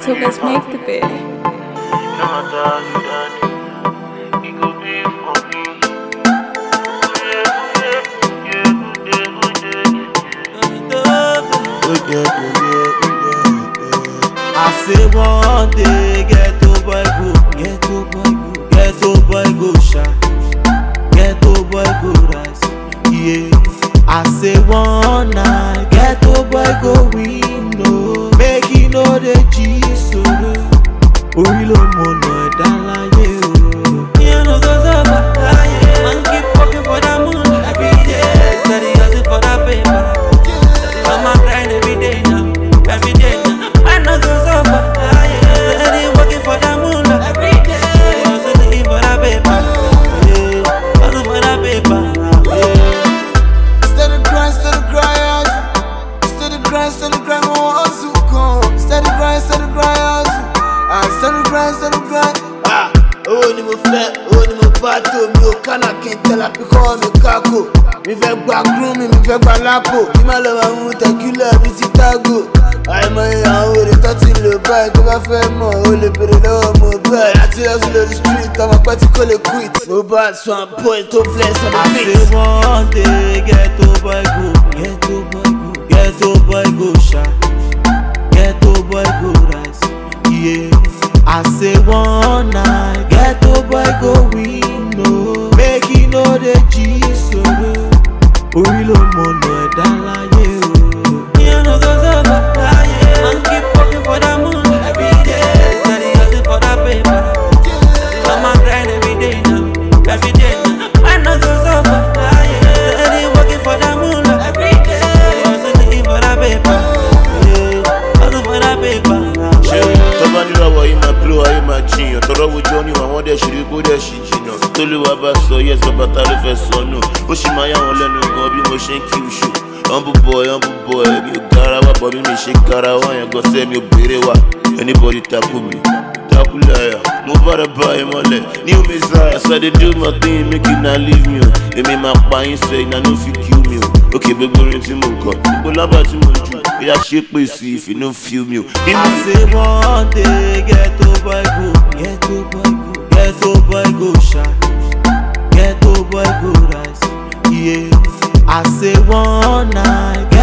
Togas make the bed. I say one day, ghetto boy go, ghetto boy go, ghetto boy go shine, ghetto boy go rise, yeah. I say one night, ghetto boy go win, no, make it no the G so, orí ló mọ̀nà ẹ̀dá láyé o. You know go so far, yeah. Man keep working for that moon every day, steady hustle for that paper. Steady on my grind every day now, every day now. Man no go so far, yeah. Steady working for that moon every day, steady hustling for that paper, yeah. Hustle for that paper, yeah. Steady grind, hustle. Steady grind, more hustle come. Steady grind, hustle. Steady grind. Oh ni mo fẹ́, oh ni mo bá tó. Mi ò kánà kí n tẹ́lá bí kọ́ mi kákò. Mi fẹ́ gba groom mi fẹ́ gba lápò. Kí má lọ máa mú tẹ̀kílà bí ti tágò. Àìmọye àwọn èrè tó ti lò báyìí. Tó bá fẹ́ mọ̀, ó lè bèrè lọ́wọ́ mo bẹ́ẹ̀. Láti lọ sí lórí street, ọmọ pẹ́ tí kò lè quit. Mo bá swan point tó bless on the I beat. say one day, ghetto boy go, ghetto boy go, ghetto boy go shine, ghetto boy go rise, yeah. I say one night, ghetto boy go win, no, make it no the G so, orí ló mọ̀nà ẹ̀dá láyé o. You know go so far, yeah. Man keep working for that moon every day, steady hustle for that paper. Steady on my grind every day now, every day now. Man no go so far, yeah. Steady working for that moon every day, steady hustling for that paper, yeah. Hustle for that paper, yeah. Tọ́ba nírọ̀wọ̀ yìí máa blow ayé máa jiyàn. Tọ́rọ̀ wùjọ́ ni àwọn dẹ̀ ṣeré kó dẹ̀ ṣì jìnà. Tólúwa bá sọ yes bàbá ta ló fẹ́ sọ nù. Ó sì máa yà wọ́n lẹ́nu gan bí mo ṣe ń kí oṣù. Humble boy, mi ò gara wá bọ̀ bí mi ṣe gara wá yẹn gan sẹ́ mi ò béèrè wá. Anybody tackle me, tackle láyà. Mo bára bá ẹ mọ́lẹ̀, new messiah. As I dey do my thing, make you not leave me o. Èmi máa pa yín sẹ́yìn, na no fit kill me o. Òkè gbogbo orin tí mo kọ, gbogbo lábà tí mo jù. Ìyá ṣe pè sí if you no feel me o. I say one day, ghetto boy go, ghetto boy go, ghetto boy go shine, ghetto boy go rise, yeah. I say one night,